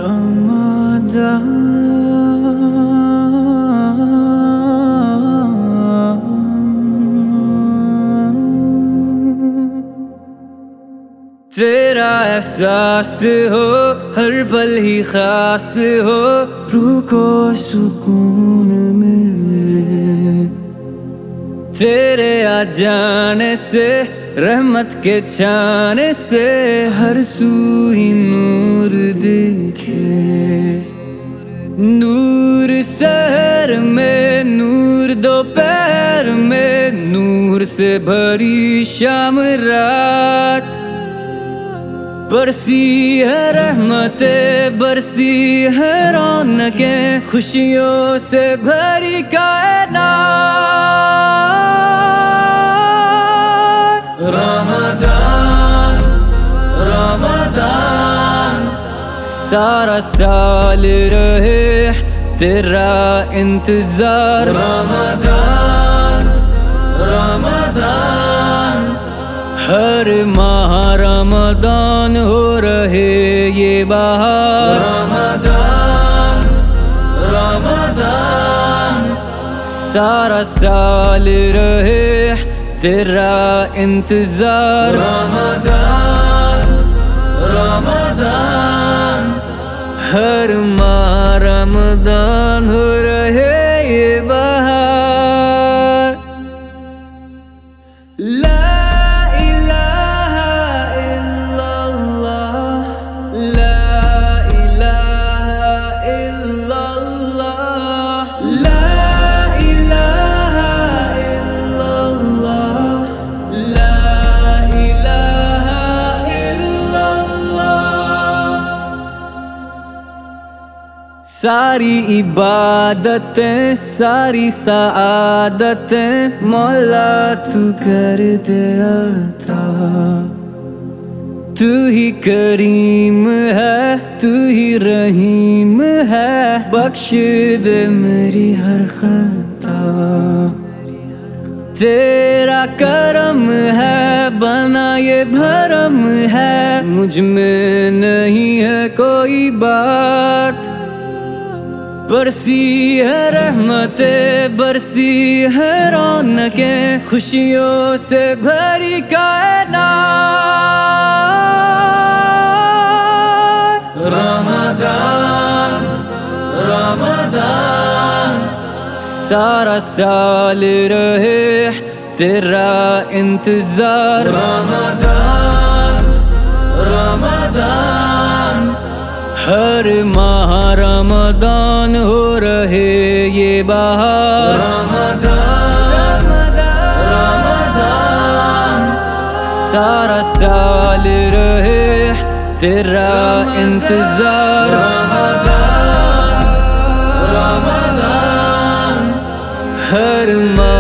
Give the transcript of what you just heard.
تیرا احساس ہو ہر پل ہی خاص ہو، روح کو سکون ملے، تیرے آ جانے سے رحمت کے چھانے سے ہر سو ہی نور دیکھے، نور سحر میں، نور دوپہر میں، نور سے بھری شام رات، برسی ہے رحمتیں، برسی ہے رونقیں، خوشیوں سے بھری کائنات۔ رمضان رمضان سارا سال رہے تیرا انتظار، رمضان رمضان ہر ماہ رمضان ہو رہے یہ بہار، رمضان رمضان سارا سال رہے تیرا انتظار، رمضان رمضان ہر ماہ رمضان ہو رہے یہ بہار۔ لا ساری عبادتیں، ساری سعادتیں مولا تو کر دے عطا، تو ہی کریم ہے، تو ہی رحیم ہے، بخش دے میری ہر خطا، تیرا کرم ہے بنا یہ بھرم ہے، مجھ میں نہیں ہے کوئی بات، برسی ہے رحمتیں، برسی ہے رونقیں، خوشیوں سے بھری کائنات۔ رمضان رمضان سارا سال رہے تیرا انتظار، رمضان رمضان ہر ماہ رمضان ہو رہے یہ بہار، رمضان رمضان سارا سال رہے تیرا انتظار، رمضان رمضان ہر ماہ